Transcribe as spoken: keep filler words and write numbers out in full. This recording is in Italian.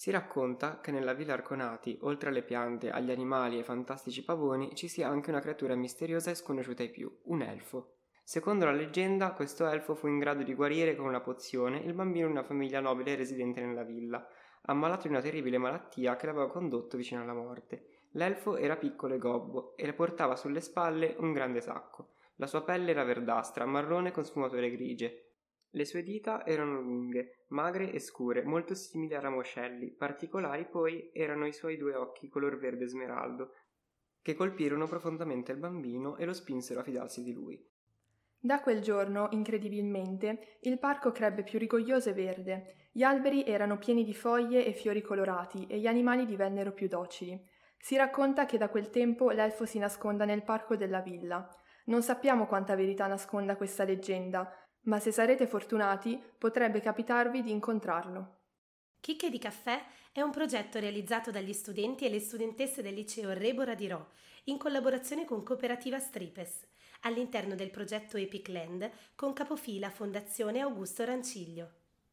Si racconta che nella Villa Arconati, oltre alle piante, agli animali e ai fantastici pavoni, ci sia anche una creatura misteriosa e sconosciuta ai più, un elfo. Secondo la leggenda, questo elfo fu in grado di guarire con una pozione il bambino di una famiglia nobile residente nella villa, ammalato di una terribile malattia che l'aveva condotto vicino alla morte. L'elfo era piccolo e gobbo e le portava sulle spalle un grande sacco. La sua pelle era verdastra, marrone con sfumature grigie. Le sue dita erano lunghe, magre e scure, molto simili a ramoscelli. Particolari poi erano i suoi due occhi color verde smeraldo, che colpirono profondamente il bambino e lo spinsero a fidarsi di lui. Da quel giorno, incredibilmente, il parco crebbe più rigoglioso e verde. Gli alberi erano pieni di foglie e fiori colorati e gli animali divennero più docili. Si racconta che da quel tempo l'elfo si nasconda nel parco della villa. Non sappiamo quanta verità nasconda questa leggenda, ma se sarete fortunati potrebbe capitarvi di incontrarlo. Chicche di caffè è un progetto realizzato dagli studenti e le studentesse del liceo Rebora di Rho in collaborazione con Cooperativa Stripes all'interno del progetto Epic Land con capofila Fondazione Augusto Ranciglio.